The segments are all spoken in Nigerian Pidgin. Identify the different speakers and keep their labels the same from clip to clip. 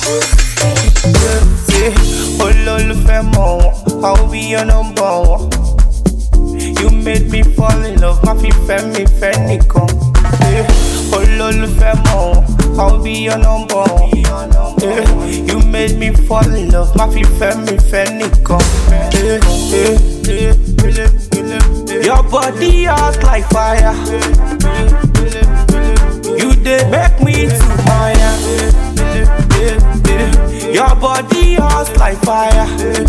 Speaker 1: Olólùfẹ́ mọ̀ wọ́n, I'll be your number one. You made me fall in love, má fi fẹ́ mi fẹ́ nìkan. Olólùfẹ́ mọ̀ wọ́n, I'll be your number one. You made me fall in love, má fi fẹ́ mi fẹ́ nìkan. Your body hot like fire. You dey make me to Maya. Your body hot like fire.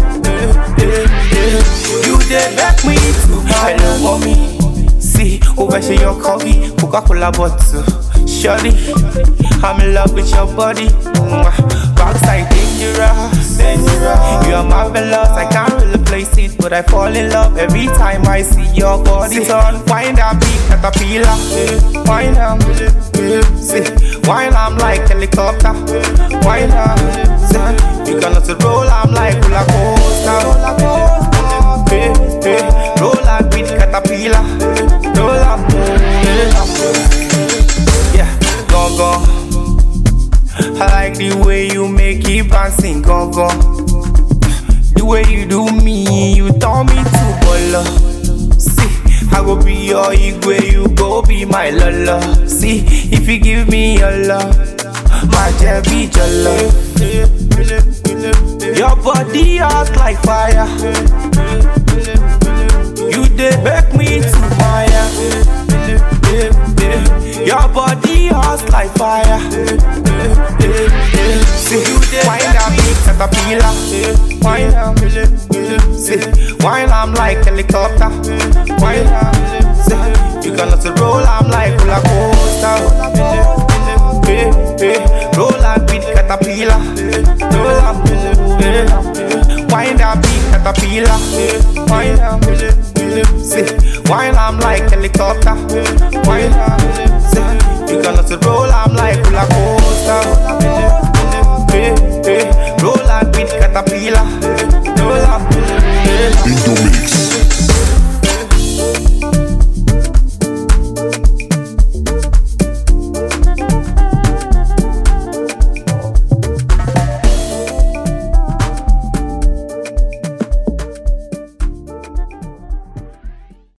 Speaker 1: You dey make me to Maya. Hello mommy, see over here your coffee, Coca-Cola bottle. Shorty, I'm in love with your body. Backside dangerous. You are marvelous, I can't really place it, but I fall in love every time I see your body. Turn, wind up, big caterpillar. Wind up, see, wind I'm like helicopter. Wind up, see, you cannot roll, I'm like roller coaster. Roll up with caterpillar. Roll up, yeah, gone gone. I like the way you make it bouncing, gone gone. The way you do me, you turn me to bolo. See, I go be your igwe, you go be my lolo. See, if you give me your love, my be your love. Your body hot like fire. You dey make me to Maya. Your body hot like fire. See, you dey wind up big caterpillar. Wind up, see, wind I'm like helicopter. Wind up, see, you cannot roll, I'm like roller coaster. Roll up with caterpillar. Roll up, wind up big caterpillar. Wind up, see, wind I'm like helicopter. Wind up, see, you cannot roll, I'm like roller coaster.